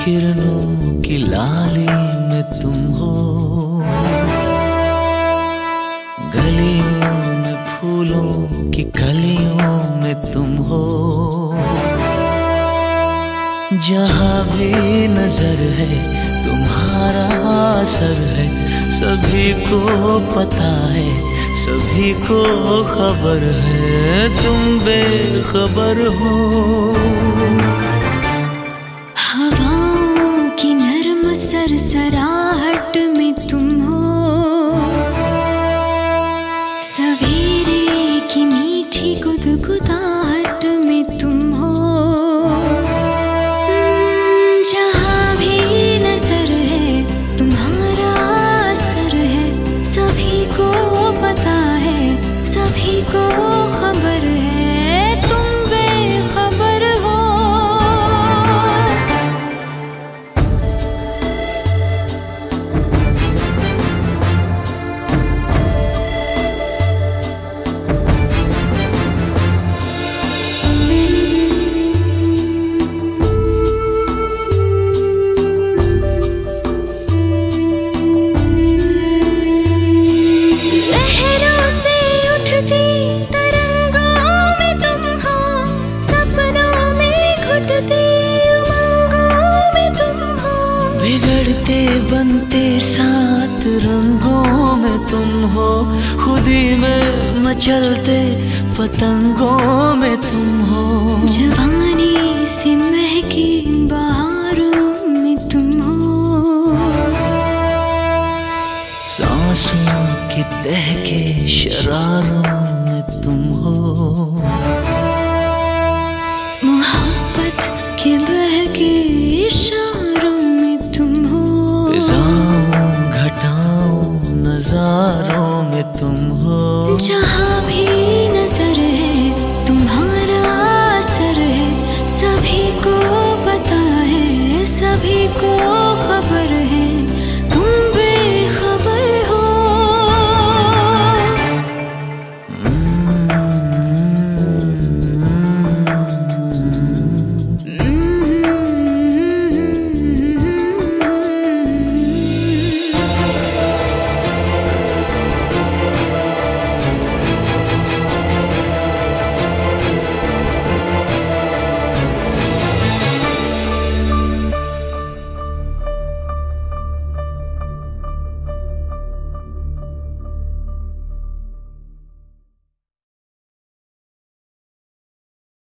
किरणों की लाली में तुम हो, गलियों में फूलों की कलियों में तुम हो। जहाँ भी नजर है तुम्हारा असर है, सभी को पता है, सभी को खबर है, तुम बेखबर हो। हवाओं की नर्म सरसराहट में तुम हो, सवेरे की मीठी गुदगुदाहट में तुम हो। जहाँ भी नजर है तुम्हारा असर है, सभी को पता है, सभी को खबर है, तुम बेखबर हो। बिगड़ते बनते सात रंगों में तुम हो, खुदी में मचलते पतंगों में तुम हो। जवानी से महकी बहारों में तुम हो, सांसों के दहके शरारों में तुम हो। मोहब्बत के बहके इशारों में तुम हो। फिजाओं घटाओं नजारों में तुम हो। जहाँ भी